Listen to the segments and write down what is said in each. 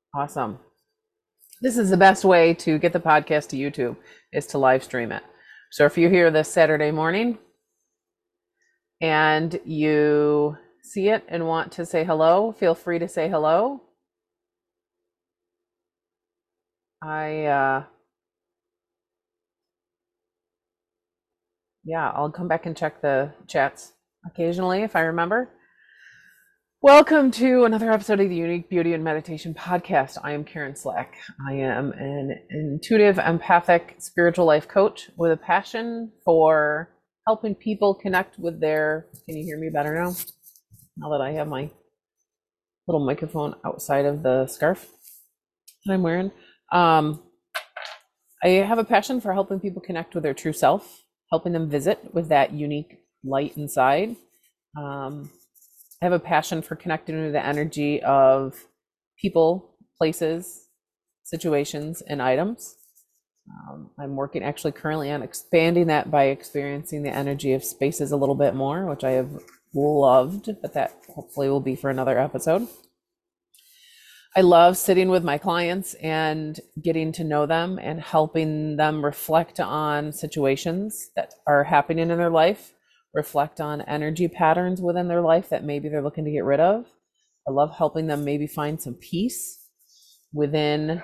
Awesome. This is the best way to get the podcast to YouTube is to live stream it. So if you're here this Saturday morning and you see it and want to say hello, feel free to say hello. I'll come back and check the chats occasionally if I remember. Welcome to another episode of the Unique Beauty and Meditation Podcast. I am Karen Slack. I am an intuitive, empathic, spiritual life coach with a passion for helping people connect with their. Can you hear me better now? Now that I have my little microphone outside of the scarf that I'm wearing. I have a passion for helping people connect with their true self, helping them visit with that unique light inside. I have a passion for connecting with the energy of people, places, situations, and items. I'm working actually currently on expanding that by experiencing the energy of spaces a little bit more, which I have loved, but that hopefully will be for another episode. I love sitting with my clients and getting to know them and helping them reflect on situations that are happening in their life, reflect on energy patterns within their life that maybe they're looking to get rid of. I love helping them maybe find some peace within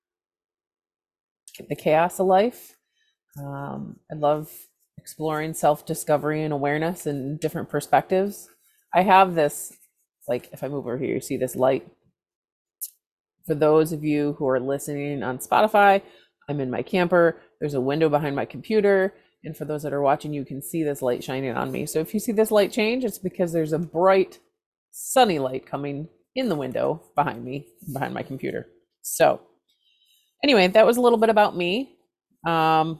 the chaos of life. I love exploring self-discovery and awareness and different perspectives. I have this, like if I move over here, you see this light. For those of you who are listening on Spotify, I'm in my camper. There's a window behind my computer. And for those that are watching, you can see this light shining on me. So if you see this light change, it's because there's a bright, sunny light coming in the window behind me, behind my computer. So anyway, that was a little bit about me. I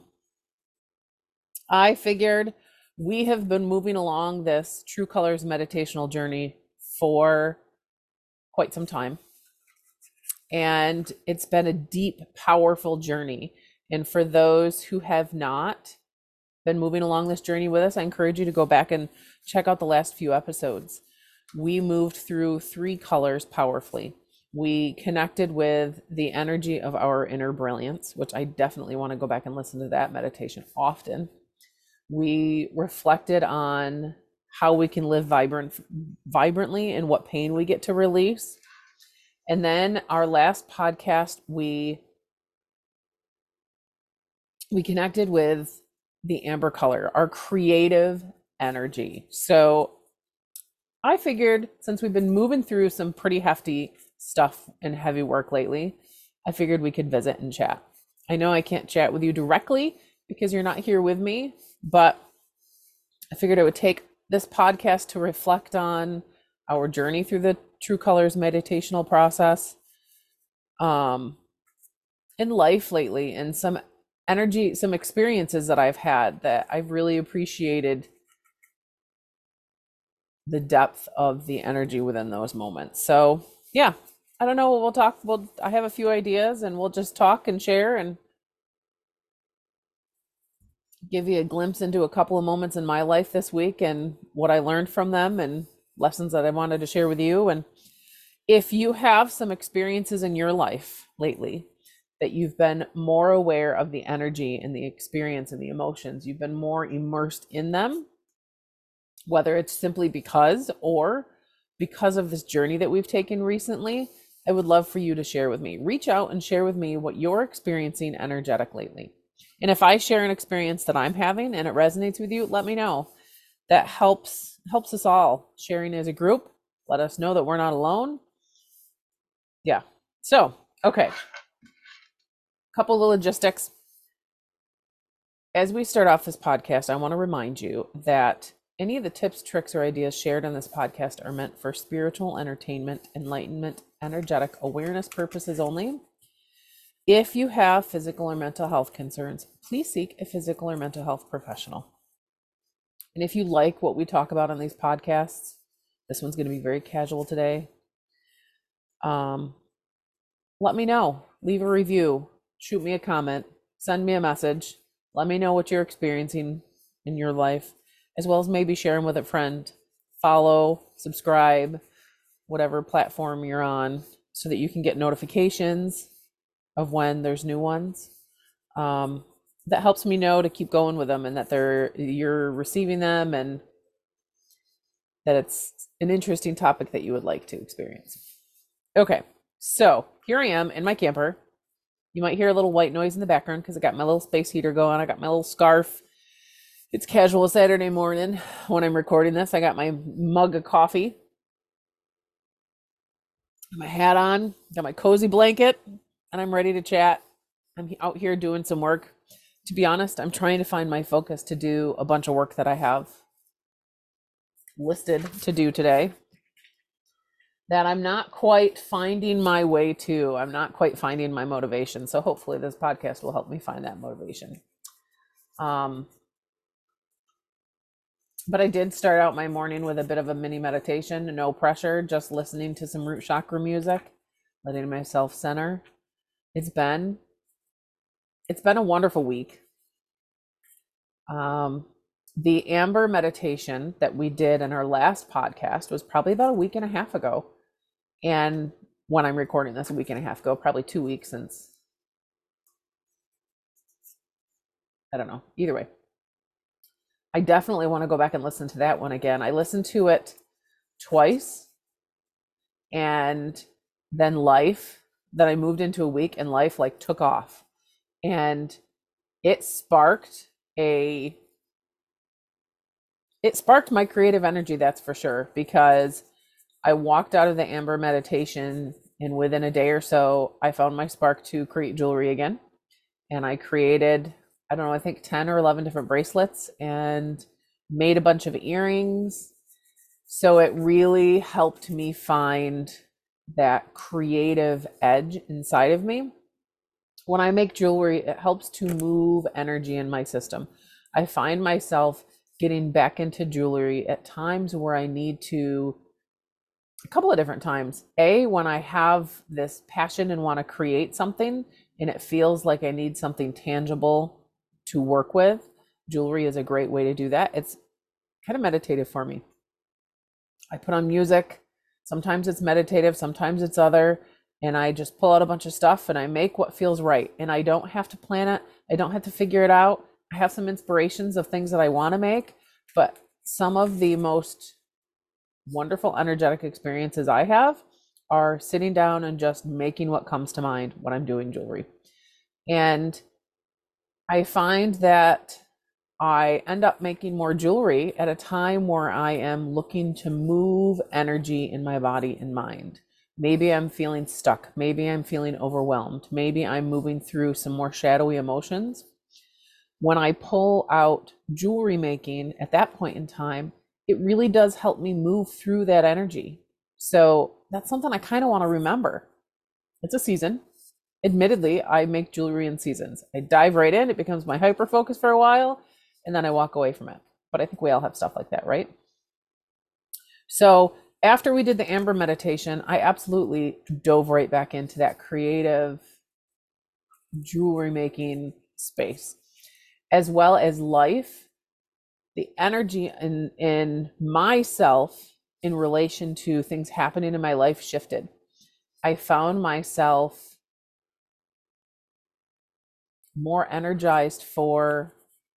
figured we have been moving along this True Colors meditational journey for quite some time. And it's been a deep, powerful journey. And for those who have not been moving along this journey with us, I encourage you to go back and check out the last few episodes. We moved through 3 colors powerfully. We connected with the energy of our inner brilliance, which I definitely want to go back and listen to that meditation often. We reflected on how we can live vibrantly and what pain we get to release. And then our last podcast, we connected with the amber color, our creative energy. So I figured since we've been moving through some pretty hefty stuff and heavy work lately, I figured we could visit and chat. I know I can't chat with you directly because you're not here with me, but I figured it would take this podcast to reflect on our journey through the True Colors meditational process in life lately, and some energy, some experiences that I've had that I've really appreciated the depth of the energy within those moments. So yeah, I don't know what we'll talk. I have a few ideas and we'll just talk and share and give you a glimpse into a couple of moments in my life this week and what I learned from them and lessons that I wanted to share with you. And if you have some experiences in your life lately that you've been more aware of the energy and the experience and the emotions, you've been more immersed in them, whether it's simply because or because of this journey that we've taken recently, I would love for you to share with me. Reach out and share with me what you're experiencing energetic lately. And if I share an experience that I'm having and it resonates with you, let me know. That helps us all. Sharing as a group, let us know that we're not alone. Yeah. So, okay. Couple of logistics. As we start off this podcast, I want to remind you that any of the tips, tricks, or ideas shared on this podcast are meant for spiritual entertainment, enlightenment, energetic awareness purposes only. If you have physical or mental health concerns, please seek a physical or mental health professional. And if you like what we talk about on these podcasts, this one's going to be very casual today. Let me know. Leave a review. Shoot me a comment. Send me a message. Let me know what you're experiencing in your life, as well as maybe share them with a friend. Follow, subscribe, whatever platform you're on. so that you can get notifications of when there's new ones. That helps me know to keep going with them and that you're receiving them and that it's an interesting topic that you would like to experience. Okay, so here I am in my camper. You might hear a little white noise in the background because I got my little space heater going. I got my little scarf. It's casual Saturday morning when I'm recording this. I got my mug of coffee, my hat on, got my cozy blanket, and I'm ready to chat. I'm out here doing some work. To be honest, I'm trying to find my focus to do a bunch of work that I have listed to do today that I'm not quite finding my way to. I'm not quite finding my motivation. So hopefully this podcast will help me find that motivation. But I did start out my morning with a bit of a mini meditation, no pressure, just listening to some root chakra music, letting myself center. It's been a wonderful week. The Amber meditation that we did in our last podcast was probably about a week and a half ago. And when I'm recording this, a week and a half ago, probably 2 weeks since, I don't know, either way. I definitely want to go back and listen to that one again. I listened to it twice, and then I moved into a week, and life like took off, and it sparked my creative energy, that's for sure, because I walked out of the Amber meditation and within a day or so, I found my spark to create jewelry again. And I created, I don't know, I think 10 or 11 different bracelets and made a bunch of earrings. So it really helped me find that creative edge inside of me. When I make jewelry, it helps to move energy in my system. I find myself getting back into jewelry at times where I need to, a couple of different times. When I have this passion and want to create something and it feels like I need something tangible to work with, jewelry is a great way to do that. It's kind of meditative for me. I put on music. Sometimes it's meditative, sometimes it's other, and I just pull out a bunch of stuff and I make what feels right. And I don't have to plan it. I don't have to figure it out. I have some inspirations of things that I want to make, but some of the most wonderful energetic experiences I have are sitting down and just making what comes to mind when I'm doing jewelry. And I find that I end up making more jewelry at a time where I am looking to move energy in my body and mind. Maybe I'm feeling stuck. Maybe I'm feeling overwhelmed. Maybe I'm moving through some more shadowy emotions. When I pull out jewelry making at that point in time, it really does help me move through that energy. So that's something I kind of want to remember. It's a season. Admittedly, I make jewelry in seasons. I dive right in, it becomes my hyper focus for a while, and then I walk away from it. But I think we all have stuff like that, right? So after we did the Amber meditation, I absolutely dove right back into that creative jewelry making space, as well as life, the energy in myself in relation to things happening in my life shifted. I found myself more energized for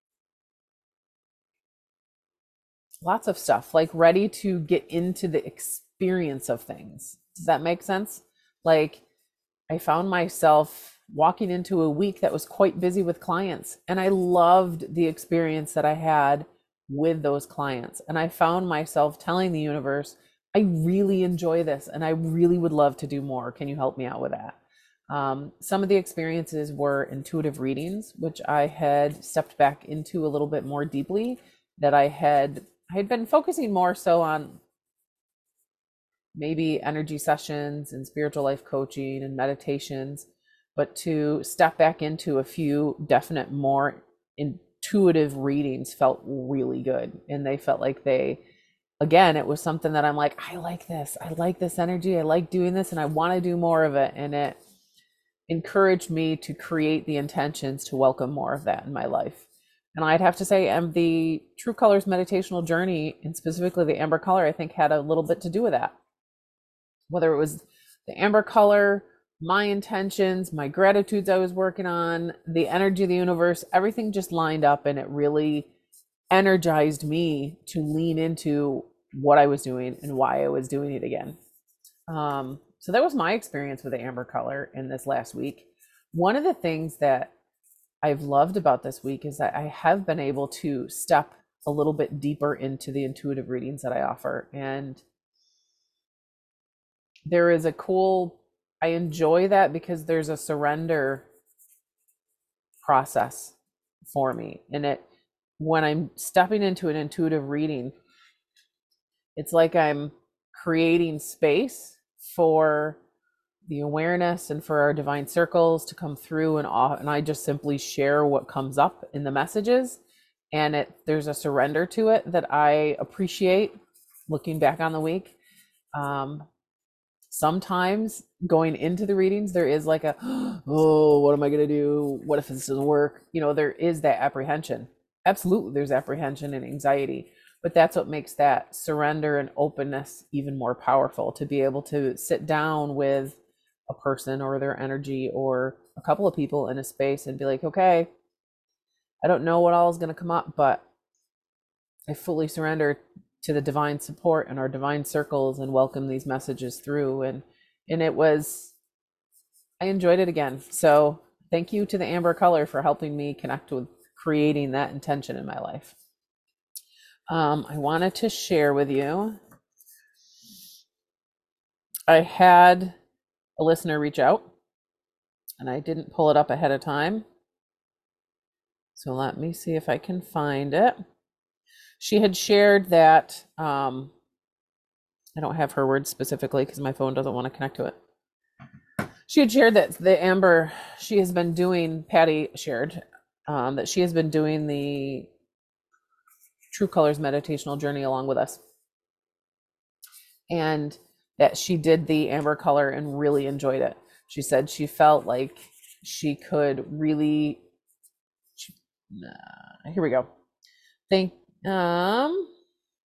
lots of stuff, like ready to get into the experience of things. Does that make sense? Like I found myself walking into a week that was quite busy with clients, and I loved the experience that I had with those clients. And I found myself telling the universe, I really enjoy this and I really would love to do more. Can you help me out with that? Some of the experiences were intuitive readings, which I had stepped back into a little bit more deeply, that I had been focusing more so on maybe energy sessions and spiritual life coaching and meditations, but to step back into a few definite more intuitive readings felt really good. And they felt like again, it was something that I'm like, I like this energy, I like doing this, and I want to do more of it. And it encouraged me to create the intentions to welcome more of that in my life. And I'd have to say, the True Colors meditational journey, and specifically the Amber color, I think had a little bit to do with that. Whether it was the amber color, my intentions, my gratitudes I was working on, the energy of the universe, everything just lined up, and it really energized me to lean into what I was doing and why I was doing it again. So that was my experience with the amber color in this last week. One of the things that I've loved about this week is that I have been able to step a little bit deeper into the intuitive readings that I offer. And there is I enjoy that because there's a surrender process for me. And when I'm stepping into an intuitive reading, it's like I'm creating space for the awareness and for our divine circles to come through, and I just simply share what comes up in the messages, and there's a surrender to it that I appreciate looking back on the week. Sometimes going into the readings, there is like oh, what am I going to do? What if this doesn't work? There is that apprehension. Absolutely, there's apprehension and anxiety, but that's what makes that surrender and openness even more powerful, to be able to sit down with a person or their energy or a couple of people in a space and be like, okay, I don't know what all is going to come up, but I fully surrender to the divine support and our divine circles and welcome these messages through. And I enjoyed it again. So thank you to the amber color for helping me connect with creating that intention in my life. I wanted to share with you, I had a listener reach out and I didn't pull it up ahead of time. So let me see if I can find it. She had shared that, I don't have her words specifically because my phone doesn't want to connect to it. She had shared that the amber, she has been doing, Patty shared that she has been doing the True Colors meditational journey along with us. And that she did the amber color and really enjoyed it. She said she felt like she could really, here we go. Oh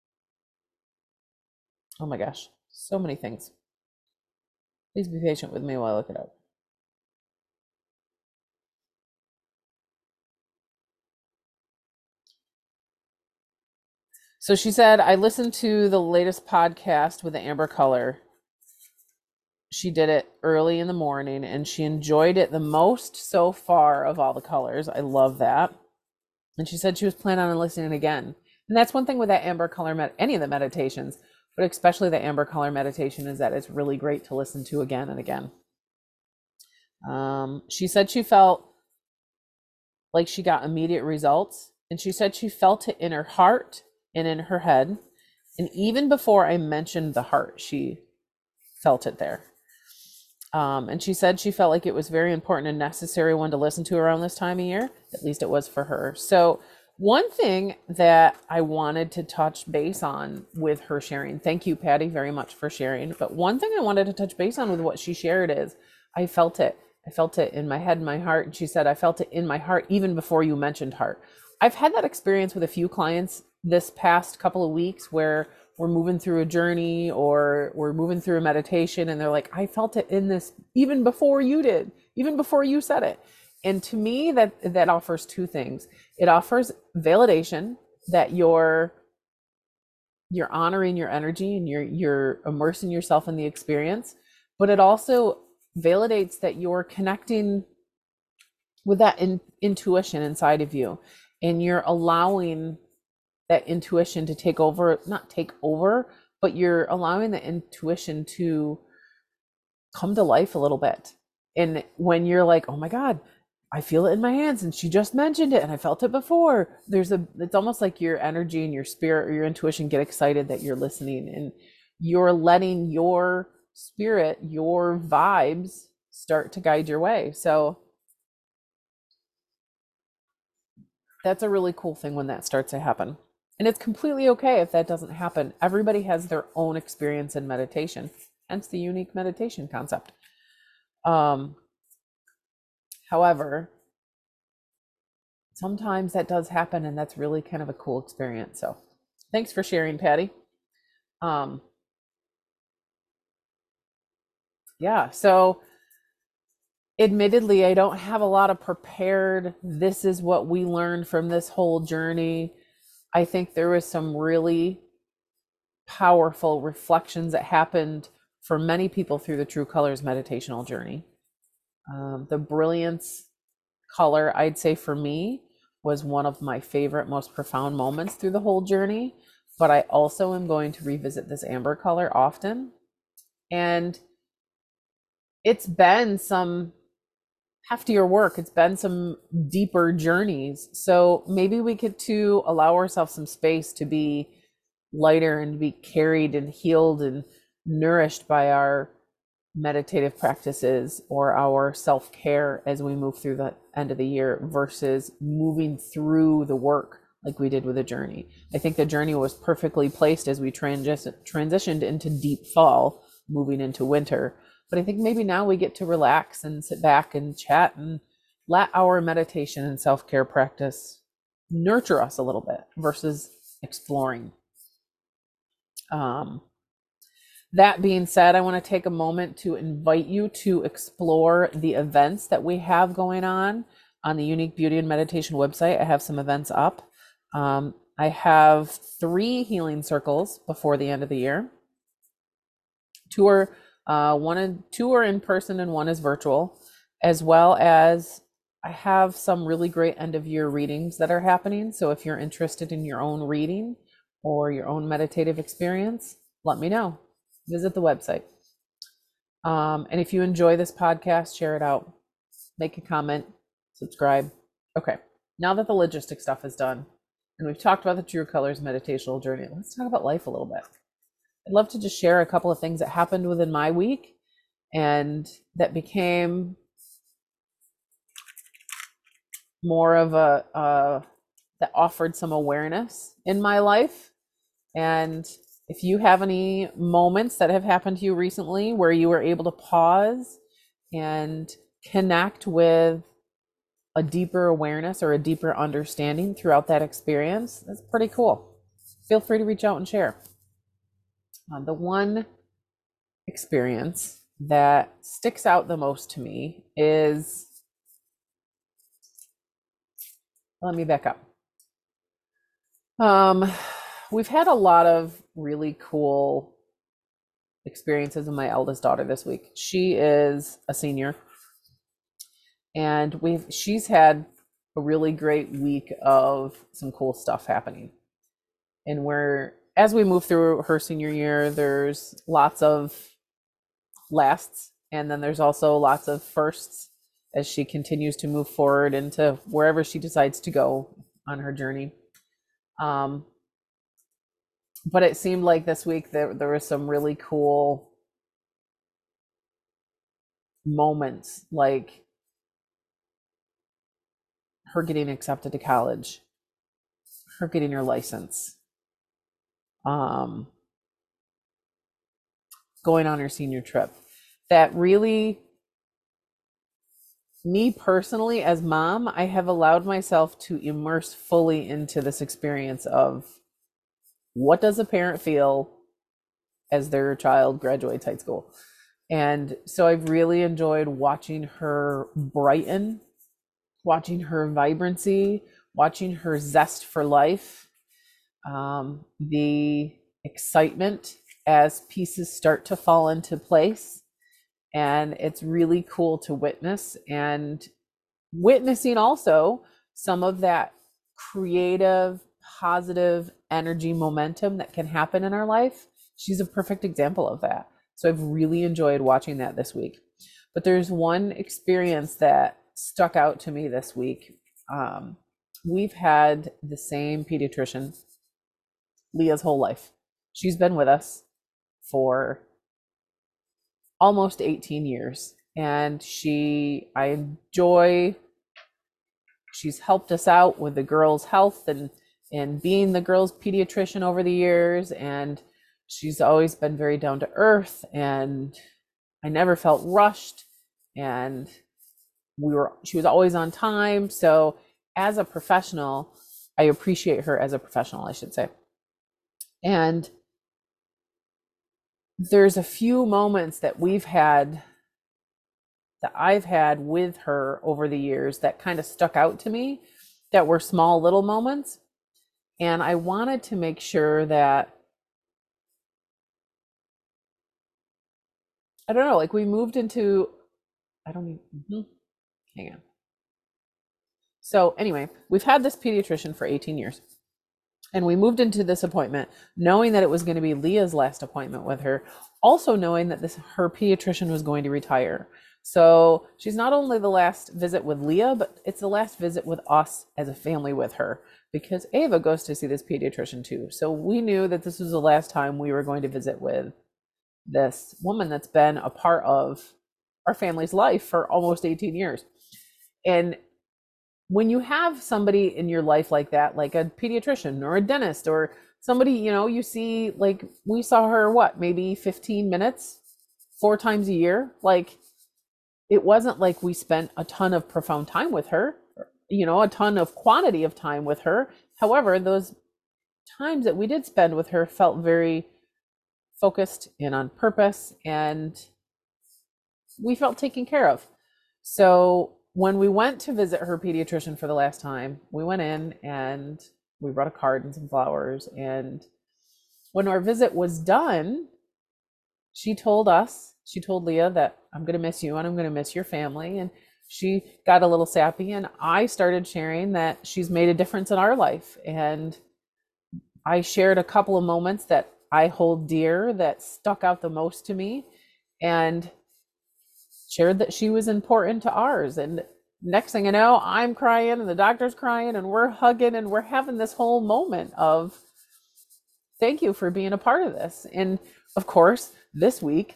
my gosh, so many things. Please be patient with me while I look it up. So she said, I listened to the latest podcast with the amber color. She did it early in the morning and she enjoyed it the most so far of all the colors. I love that. And she said she was planning on listening again. And that's one thing with that amber color, any of the meditations, but especially the amber color meditation, is that it's really great to listen to again and again. She said she felt like she got immediate results. And she said she felt it in her heart and in her head. And even before I mentioned the heart, she felt it there. And she said she felt like it was very important and necessary one to listen to around this time of year. At least it was for her. So one thing that I wanted to touch base on with her sharing, thank you, Patty, very much for sharing. But one thing I wanted to touch base on with what she shared is I felt it. I felt it in my head, my heart. And she said, I felt it in my heart even before you mentioned heart. I've had that experience with a few clients this past couple of weeks where we're moving through a journey or we're moving through a meditation and they're like, I felt it in this even before you did, even before you said it. And to me, that offers two things. It offers validation that you're honoring your energy and you're immersing yourself in the experience, but it also validates that you're connecting with that intuition inside of you, and you're allowing that intuition to not take over, but you're allowing the intuition to come to life a little bit. And when you're like, oh my God, I feel it in my hands and she just mentioned it and I felt it before, it's almost like your energy and your spirit or your intuition get excited that you're listening, and you're letting your spirit, your vibes start to guide your way. So that's a really cool thing when that starts to happen. And it's completely okay if that doesn't happen. Everybody has their own experience in meditation, hence the unique meditation concept. However, sometimes that does happen, and that's really kind of a cool experience. So thanks for sharing, Patty. Yeah. So admittedly, I don't have a lot of prepared, this is what we learned from this whole journey. I think there was some really powerful reflections that happened for many people through the True Colors meditational journey. The brilliance color, I'd say for me, was one of my favorite, most profound moments through the whole journey. But I also am going to revisit this amber color often. And it's been some heftier work. It's been some deeper journeys. So maybe we get to allow ourselves some space to be lighter and be carried and healed and nourished by our meditative practices or our self-care as we move through the end of the year versus moving through the work like we did with the journey. I think the journey was perfectly placed as we transitioned into deep fall, moving into winter. But I think maybe now we get to relax and sit back and chat and let our meditation and self-care practice nurture us a little bit versus exploring. That being said, I want to take a moment to invite you to explore the events that we have going on the Unique Beauty and Meditation website. I have some events up. I have 3 healing circles before the end of the year. 2 are in person and 1 is virtual, as well as I have some really great end of year readings that are happening. So if you're interested in your own reading or your own meditative experience, let me know. Visit the website. And if you enjoy this podcast, share it out, make a comment, subscribe. Okay, now that the logistic stuff is done and we've talked about the True Colors meditational journey, let's talk about life a little bit. I'd love to just share a couple of things that happened within my week and that became more of that offered some awareness in my life. And if you have any moments that have happened to you recently where you were able to pause and connect with a deeper awareness or a deeper understanding throughout that experience, that's pretty cool. Feel free to reach out and share. The one experience that sticks out the most to me is, let me back up. We've had a lot of really cool experiences with my eldest daughter this week. She is a senior, and she's had a really great week of some cool stuff happening. And as we move through her senior year, there's lots of lasts, and then there's also lots of firsts as she continues to move forward into wherever she decides to go on her journey. But it seemed like this week there was some really cool moments, like her getting accepted to college, her getting her license, going on her senior trip. That really, me personally as mom, I have allowed myself to immerse fully into this experience of what does a parent feel as their child graduates high school. And so I've really enjoyed watching her brighten, watching her vibrancy, watching her zest for life, the excitement as pieces start to fall into place. And it's really cool to witness, and witnessing also some of that creative, positive energy momentum that can happen in our life. She's a perfect example of that. So I've really enjoyed watching that this week. But there's one experience that stuck out to me this week. We've had the same pediatrician Leah's whole life. She's been with us for almost 18 years, and she's helped us out with the girls' health and being the girls' pediatrician over the years, and she's always been very down to earth, and I never felt rushed, and she was always on time. So as a professional, I appreciate her as a professional, I should say. And there's a few moments that I've had with her over the years that kind of stuck out to me, that were small little moments. And I wanted to make sure that, I don't know, like we moved into, I don't even, hang on. So anyway, we've had this pediatrician for 18 years. And we moved into this appointment knowing that it was going to be Leah's last appointment with her, also knowing that her pediatrician was going to retire. So she's not only the last visit with Leah, but it's the last visit with us as a family with her, because Ava goes to see this pediatrician too. So we knew that this was the last time we were going to visit with this woman that's been a part of our family's life for almost 18 years. And when you have somebody in your life like that, like a pediatrician or a dentist or somebody, you see, like we saw her, maybe 15 minutes, 4 times a year. Like, it wasn't like we spent a ton of profound time with her, a ton of quantity of time with her. However, those times that we did spend with her felt very focused and on purpose, and we felt taken care of. So when we went to visit her pediatrician for the last time, we went in and we brought a card and some flowers. And when our visit was done, she told Leah that, I'm going to miss you and I'm going to miss your family. And she got a little sappy, and I started sharing that she's made a difference in our life. And I shared a couple of moments that I hold dear that stuck out the most to me, and shared that she was important to ours. And next thing you know, I'm crying and the doctor's crying and we're hugging and we're having this whole moment of thank you for being a part of this. And of course, this week,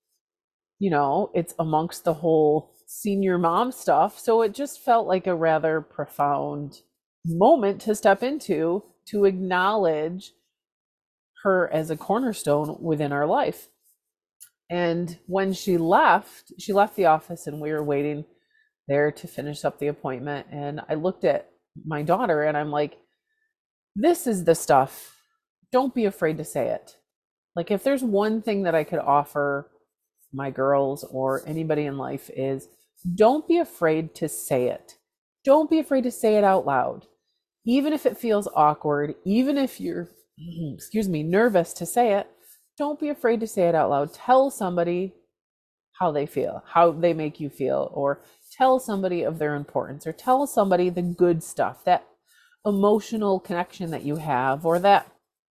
it's amongst the whole senior mom stuff. So it just felt like a rather profound moment to step into, to acknowledge her as a cornerstone within our life. And when she left the office, and we were waiting there to finish up the appointment. And I looked at my daughter and I'm like, this is the stuff. Don't be afraid to say it. Like, if there's one thing that I could offer my girls or anybody in life, is don't be afraid to say it. Don't be afraid to say it out loud. Even if it feels awkward, even if you're, nervous to say it, don't be afraid to say it out loud. Tell somebody how they feel, how they make you feel, or tell somebody of their importance, or tell somebody the good stuff, that emotional connection that you have, or that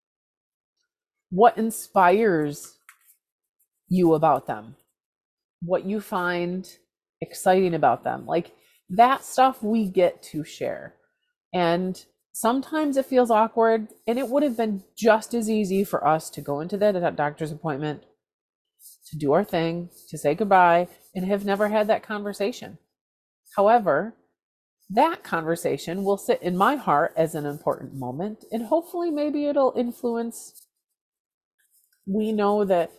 what inspires you about them, what you find exciting about them. Like, that stuff we get to share. And sometimes it feels awkward, and it would have been just as easy for us to go into that doctor's appointment, to do our thing, to say goodbye, and have never had that conversation. However, that conversation will sit in my heart as an important moment, and hopefully maybe it'll influence. We know that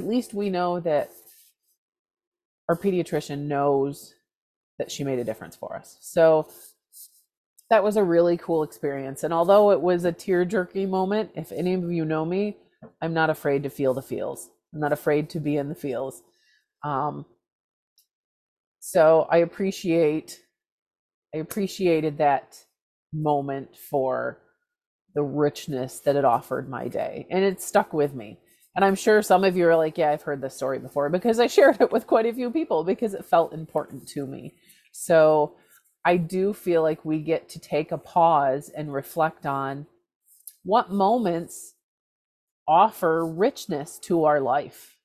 our pediatrician knows that she made a difference for us. So that was a really cool experience. And although it was a tear-jerky moment, if any of you know me, I'm not afraid to feel the feels. I'm not afraid to be in the feels. So I appreciated that moment for the richness that it offered my day. And it stuck with me. And I'm sure some of you are like, yeah, I've heard this story before, because I shared it with quite a few people because it felt important to me. So I do feel like we get to take a pause and reflect on what moments offer richness to our life.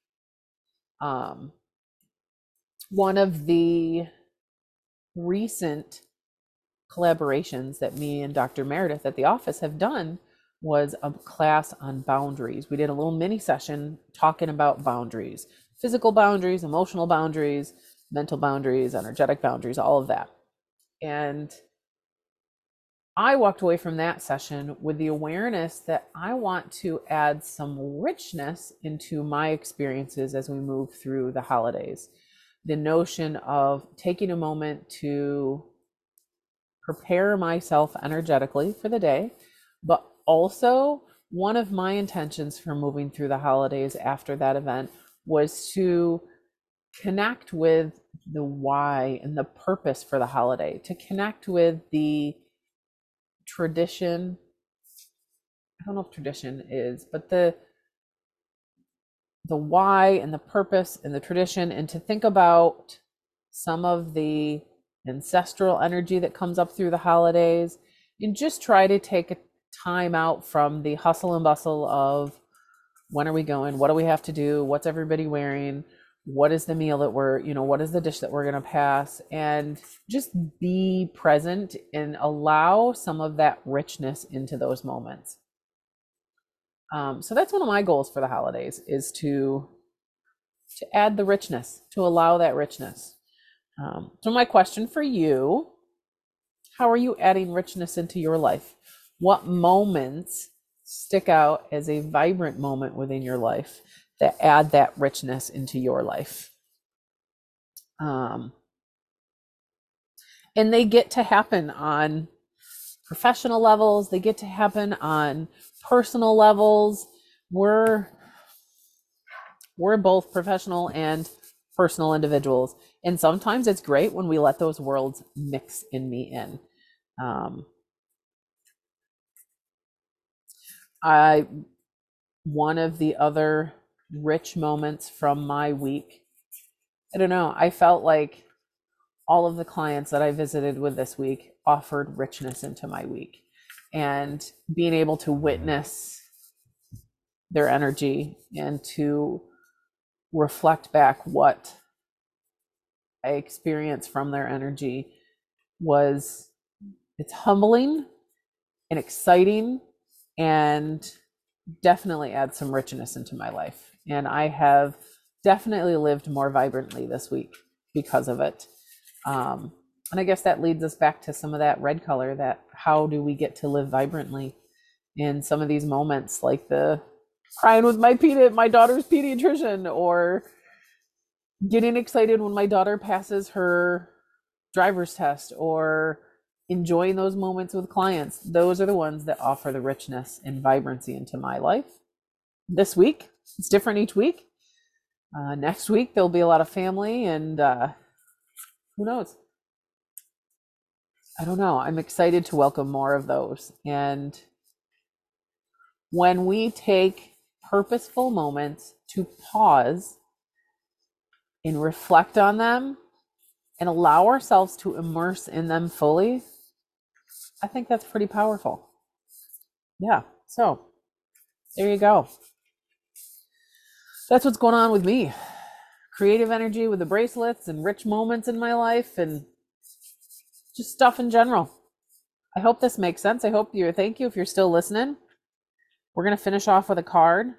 One of the recent collaborations that me and Dr. Meredith at the office have done was a class on boundaries. We did a little mini session talking about boundaries, physical boundaries, emotional boundaries, mental boundaries, energetic boundaries, all of that. And I walked away from that session with the awareness that I want to add some richness into my experiences as we move through the holidays. The notion of taking a moment to prepare myself energetically for the day, but also one of my intentions for moving through the holidays after that event was to connect with the why and the purpose for the holiday, to connect with the tradition. I don't know if tradition is, but the why and the purpose and the tradition, and to think about some of the ancestral energy that comes up through the holidays, and just try to take a time out from the hustle and bustle of when are we going, what do we have to do, what's everybody wearing, what is the meal that what is the dish that we're going to pass, and just be present and allow some of that richness into those moments. So that's one of my goals for the holidays, is to add the richness, to allow that richness. So my question for you, how are you adding richness into your life? What moments stick out as a vibrant moment within your life that add that richness into your life? And they get to happen on professional levels. They get to happen on personal levels. We're both professional and personal individuals, and sometimes it's great when we let those worlds mix and meet in. One of the other rich moments from my week, I don't know, I felt like all of the clients that I visited with this week offered richness into my week, and being able to witness their energy and to reflect back what I experienced from their energy it's humbling and exciting, and definitely adds some richness into my life. And I have definitely lived more vibrantly this week because of it. And I guess that leads us back to some of that red color, that how do we get to live vibrantly in some of these moments, like the crying with my daughter's pediatrician, or getting excited when my daughter passes her driver's test, or enjoying those moments with clients. Those are the ones that offer the richness and vibrancy into my life. This week, it's different each week. Next week, there'll be a lot of family, and who knows? I don't know. I'm excited to welcome more of those. And when we take purposeful moments to pause and reflect on them and allow ourselves to immerse in them fully, I think that's pretty powerful. Yeah, so there you go. That's what's going on with me. Creative energy with the bracelets, and rich moments in my life, and just stuff in general. I hope this makes sense. Thank you if you're still listening. We're going to finish off with a card.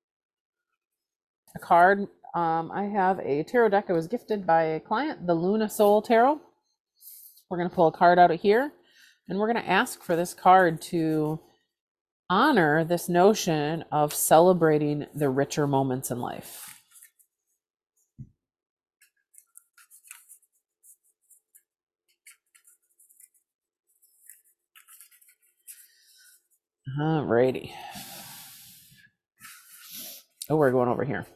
I have a tarot deck I was gifted by a client, the Luna Soul Tarot. We're going to pull a card out of here, and we're going to ask for this card to honor this notion of celebrating the richer moments in life. Alrighty. Oh, we're going over here.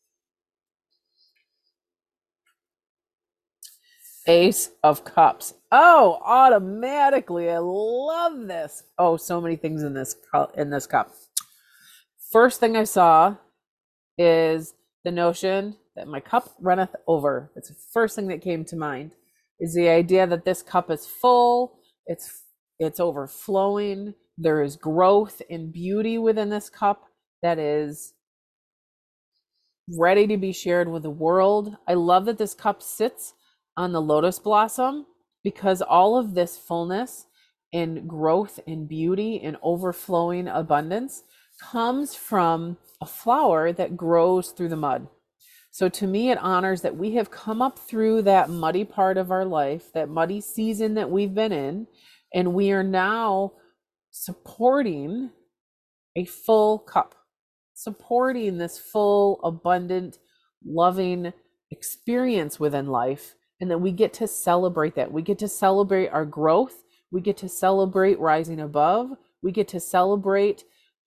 Ace of Cups. Oh, automatically. I love this. Oh, so many things in this cup. First thing I saw is the notion that my cup runneth over. It's the first thing that came to mind, is the idea that this cup is full. It's overflowing. There is growth and beauty within this cup that is ready to be shared with the world. I love that this cup sits on the lotus blossom, because all of this fullness and growth and beauty and overflowing abundance comes from a flower that grows through the mud. So to me, it honors that we have come up through that muddy part of our life, that muddy season that we've been in, and we are now supporting a full cup, supporting this full, abundant, loving experience within life. And that we get to celebrate that. We get to celebrate our growth. We get to celebrate rising above. We get to celebrate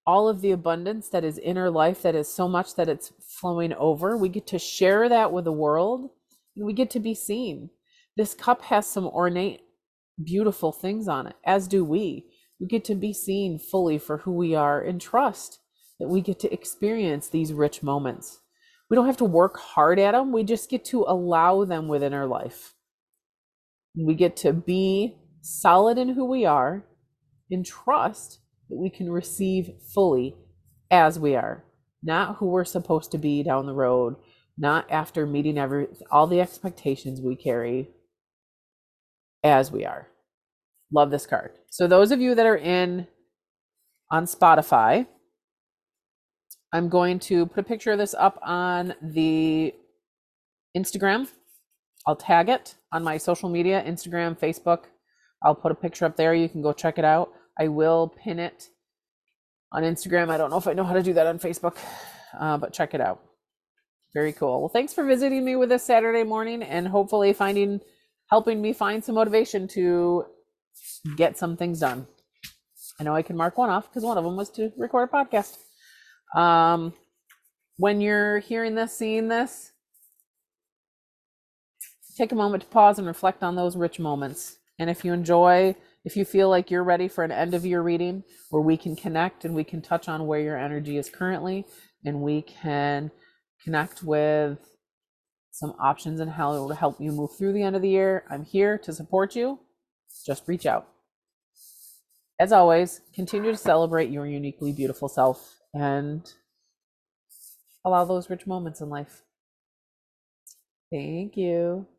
all of the abundance that is in our life, that is so much that it's flowing over. We get to share that with the world, and we get to be seen. This cup has some ornate, beautiful things on it, as do we. We get to be seen fully for who we are and trust that we get to experience these rich moments. We don't have to work hard at them. We just get to allow them within our life. We get to be solid in who we are and trust that we can receive fully as we are, not who we're supposed to be down the road, not after meeting all the expectations we carry, as we are. Love this card. So those of you that are on Spotify, I'm going to put a picture of this up on the Instagram. I'll tag it on my social media, Instagram, Facebook. I'll put a picture up there. You can go check it out. I will pin it on Instagram. I don't know if I know how to do that on Facebook, but check it out. Very cool. Well, thanks for visiting me with this Saturday morning, and hopefully helping me find some motivation to get some things done. I know I can mark one off because one of them was to record a podcast. When you're hearing this, seeing this, take a moment to pause and reflect on those rich moments. And if you feel like you're ready for an end of year reading where we can connect and we can touch on where your energy is currently, and we can connect with some options and how to help you move through the end of the year, I'm here to support you. Just reach out. As always, continue to celebrate your uniquely beautiful self and allow those rich moments in life. Thank you.